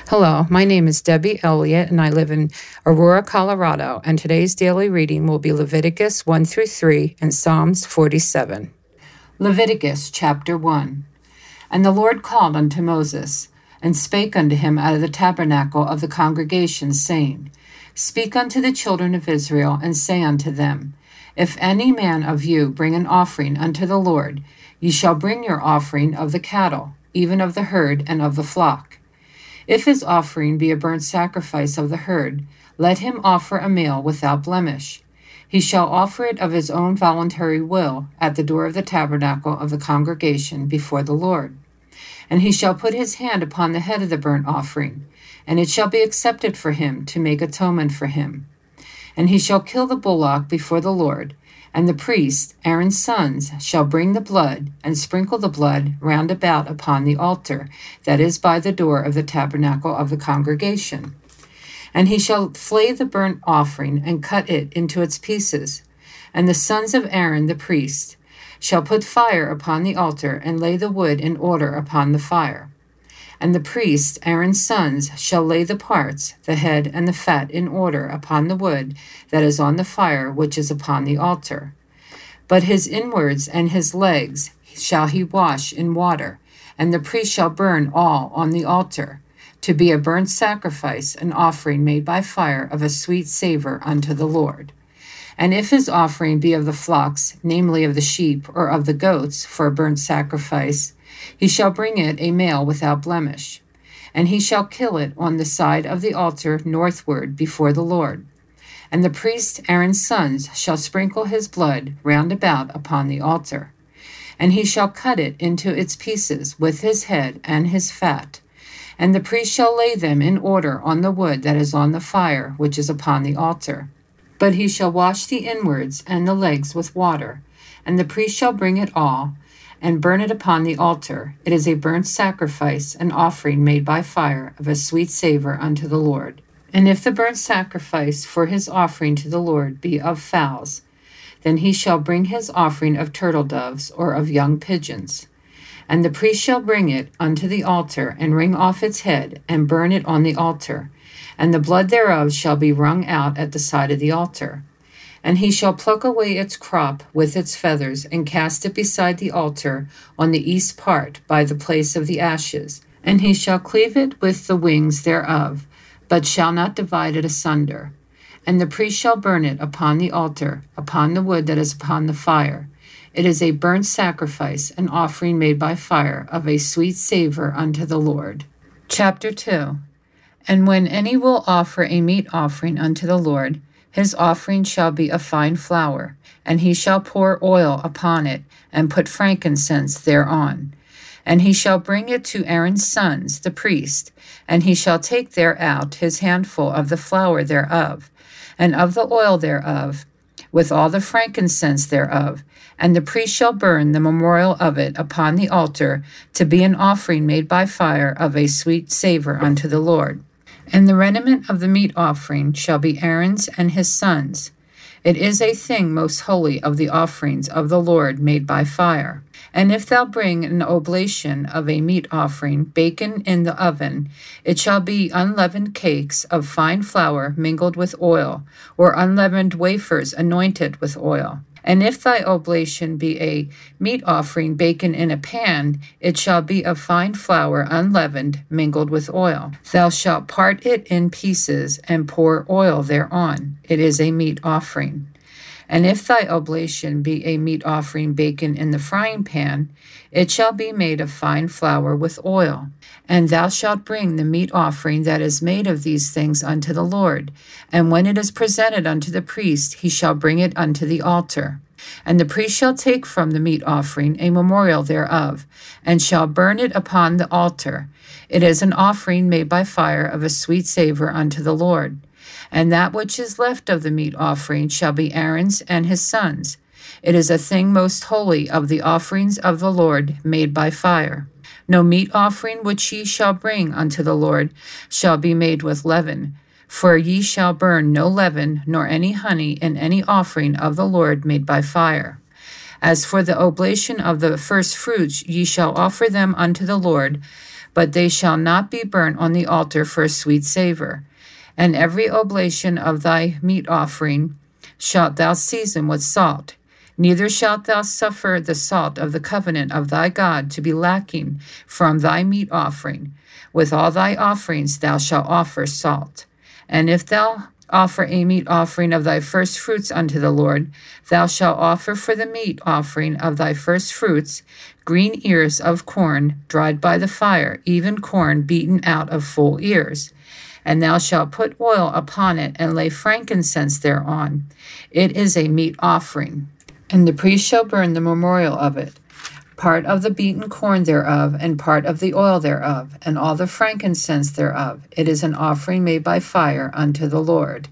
Hello, my name is Debbie Elliott, and I live in Aurora, Colorado, and today's daily reading will be Leviticus 1 through 3 and Psalms 47. Leviticus chapter 1. And the Lord called unto Moses, and spake unto him out of the tabernacle of the congregation, saying, Speak unto the children of Israel, and say unto them, If any man of you bring an offering unto the Lord, ye shall bring your offering of the cattle, even of the herd and of the flock. If his offering be a burnt sacrifice of the herd, let him offer a male without blemish. He shall offer it of his own voluntary will at the door of the tabernacle of the congregation before the Lord. And he shall put his hand upon the head of the burnt offering, and it shall be accepted for him to make atonement for him. And he shall kill the bullock before the Lord, and the priest, Aaron's sons, shall bring the blood, and sprinkle the blood round about upon the altar that is by the door of the tabernacle of the congregation. And he shall flay the burnt offering, and cut it into its pieces. And the sons of Aaron the priest shall put fire upon the altar, and lay the wood in order upon the fire. And the priest, Aaron's sons, shall lay the parts, the head and the fat, in order upon the wood that is on the fire which is upon the altar. But his inwards and his legs shall he wash in water, and the priest shall burn all on the altar, to be a burnt sacrifice, an offering made by fire of a sweet savor unto the Lord. And if his offering be of the flocks, namely of the sheep or of the goats, for a burnt sacrifice, he shall bring it a male without blemish, and he shall kill it on the side of the altar northward before the Lord. And the priest Aaron's sons shall sprinkle his blood round about upon the altar. And he shall cut it into its pieces with his head and his fat. And the priest shall lay them in order on the wood that is on the fire which is upon the altar. But he shall wash the inwards and the legs with water, and the priest shall bring it all, and burn it upon the altar. It is a burnt sacrifice, an offering made by fire of a sweet savor unto the Lord. And if the burnt sacrifice for his offering to the Lord be of fowls, then he shall bring his offering of turtle doves or of young pigeons. And the priest shall bring it unto the altar, and wring off its head, and burn it on the altar. And the blood thereof shall be wrung out at the side of the altar. And he shall pluck away its crop with its feathers, and cast it beside the altar on the east part by the place of the ashes. And he shall cleave it with the wings thereof, but shall not divide it asunder. And the priest shall burn it upon the altar, upon the wood that is upon the fire. It is a burnt sacrifice, an offering made by fire of a sweet savor unto the Lord. Chapter 2. And when any will offer a meat offering unto the Lord, his offering shall be of fine flour, and he shall pour oil upon it, and put frankincense thereon. And he shall bring it to Aaron's sons, the priest, and he shall take thereout his handful of the flour thereof, and of the oil thereof, with all the frankincense thereof, and the priest shall burn the memorial of it upon the altar, to be an offering made by fire of a sweet savor unto the Lord. And the remnant of the meat offering shall be Aaron's and his sons. It is a thing most holy of the offerings of the Lord made by fire. And if thou bring an oblation of a meat offering baken in the oven, it shall be unleavened cakes of fine flour mingled with oil, or unleavened wafers anointed with oil. And if thy oblation be a meat offering baken in a pan, it shall be of fine flour unleavened, mingled with oil. Thou shalt part it in pieces, and pour oil thereon. It is a meat offering. And if thy oblation be a meat offering baken in the frying pan, it shall be made of fine flour with oil. And thou shalt bring the meat offering that is made of these things unto the Lord. And when it is presented unto the priest, he shall bring it unto the altar. And the priest shall take from the meat offering a memorial thereof, and shall burn it upon the altar. It is an offering made by fire of a sweet savor unto the Lord. And that which is left of the meat offering shall be Aaron's and his sons. It is a thing most holy of the offerings of the Lord made by fire. No meat offering which ye shall bring unto the Lord shall be made with leaven, for ye shall burn no leaven nor any honey in any offering of the Lord made by fire. As for the oblation of the first fruits, ye shall offer them unto the Lord, but they shall not be burnt on the altar for a sweet savor. And every oblation of thy meat offering shalt thou season with salt. Neither shalt thou suffer the salt of the covenant of thy God to be lacking from thy meat offering. With all thy offerings thou shalt offer salt. And if thou offer a meat offering of thy first fruits unto the Lord, thou shalt offer for the meat offering of thy first fruits green ears of corn dried by the fire, even corn beaten out of full ears. And thou shalt put oil upon it, and lay frankincense thereon. It is a meat offering. And the priest shall burn the memorial of it, part of the beaten corn thereof, and part of the oil thereof, and all the frankincense thereof. It is an offering made by fire unto the Lord.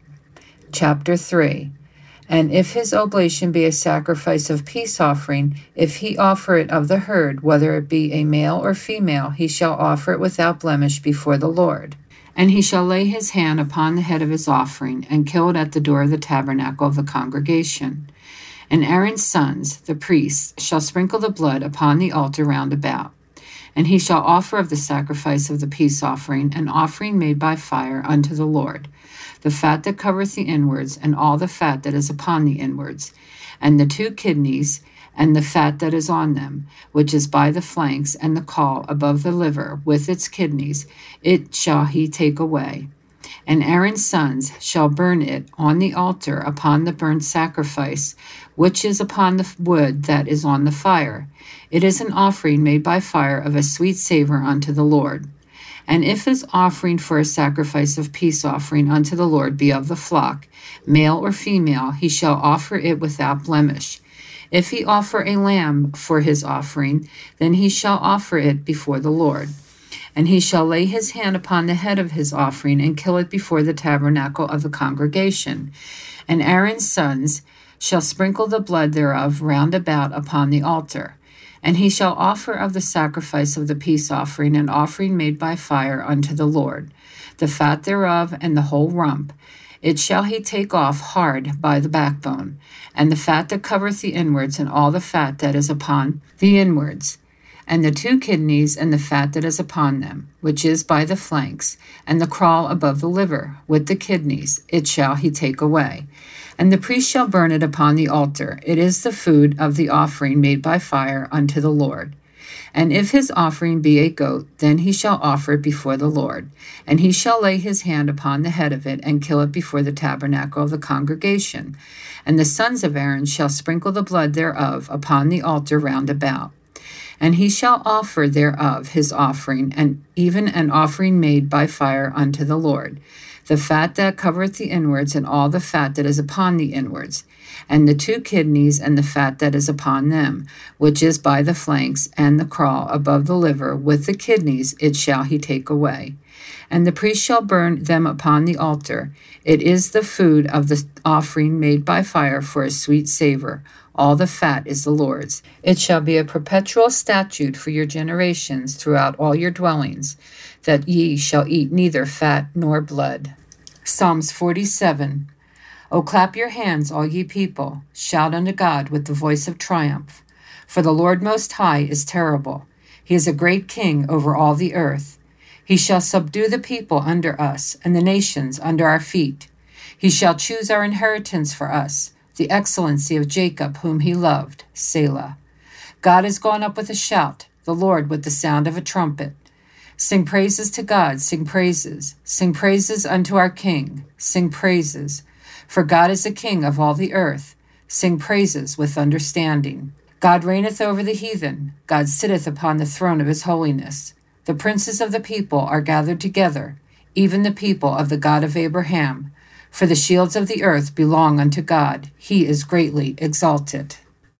Chapter 3. And if his oblation be a sacrifice of peace offering, if he offer it of the herd, whether it be a male or female, he shall offer it without blemish before the Lord. And he shall lay his hand upon the head of his offering, and kill it at the door of the tabernacle of the congregation. And Aaron's sons, the priests, shall sprinkle the blood upon the altar round about. And he shall offer of the sacrifice of the peace offering an offering made by fire unto the Lord, the fat that covereth the inwards, and all the fat that is upon the inwards, and the 2 kidneys, and the fat that is on them, which is by the flanks, and the caul above the liver, with its kidneys, it shall he take away. And Aaron's sons shall burn it on the altar upon the burnt sacrifice, which is upon the wood that is on the fire. It is an offering made by fire of a sweet savor unto the Lord. And if his offering for a sacrifice of peace offering unto the Lord be of the flock, male or female, he shall offer it without blemish. If he offer a lamb for his offering, then he shall offer it before the Lord. And he shall lay his hand upon the head of his offering, and kill it before the tabernacle of the congregation. And Aaron's sons shall sprinkle the blood thereof round about upon the altar. And he shall offer of the sacrifice of the peace offering an offering made by fire unto the Lord, the fat thereof and the whole rump. It shall he take off hard by the backbone, and the fat that covereth the inwards, and all the fat that is upon the inwards, and the 2 kidneys, and the fat that is upon them, which is by the flanks, and the caul above the liver, with the kidneys, it shall he take away. And the priest shall burn it upon the altar. It is the food of the offering made by fire unto the Lord. And if his offering be a goat, then he shall offer it before the Lord. And he shall lay his hand upon the head of it, and kill it before the tabernacle of the congregation. And the sons of Aaron shall sprinkle the blood thereof upon the altar round about. And he shall offer thereof his offering, and even an offering made by fire unto the Lord, the fat that covereth the inwards, and all the fat that is upon the inwards, and the 2 kidneys, and the fat that is upon them, which is by the flanks, and the caul above the liver, with the kidneys, it shall he take away. And the priest shall burn them upon the altar. It is the food of the offering made by fire for a sweet savor. All the fat is the Lord's. It shall be a perpetual statute for your generations throughout all your dwellings, that ye shall eat neither fat nor blood. Psalms 47. O clap your hands, all ye people. Shout unto God with the voice of triumph. For the Lord Most High is terrible. He is a great king over all the earth. He shall subdue the people under us, and the nations under our feet. He shall choose our inheritance for us, the excellency of Jacob, whom he loved. Selah. God is gone up with a shout, the Lord with the sound of a trumpet. Sing praises to God, sing praises. Sing praises unto our King, sing praises. For God is the King of all the earth. Sing praises with understanding. God reigneth over the heathen. God sitteth upon the throne of his holiness. The princes of the people are gathered together, even the people of the God of Abraham. For the shields of the earth belong unto God. He is greatly exalted.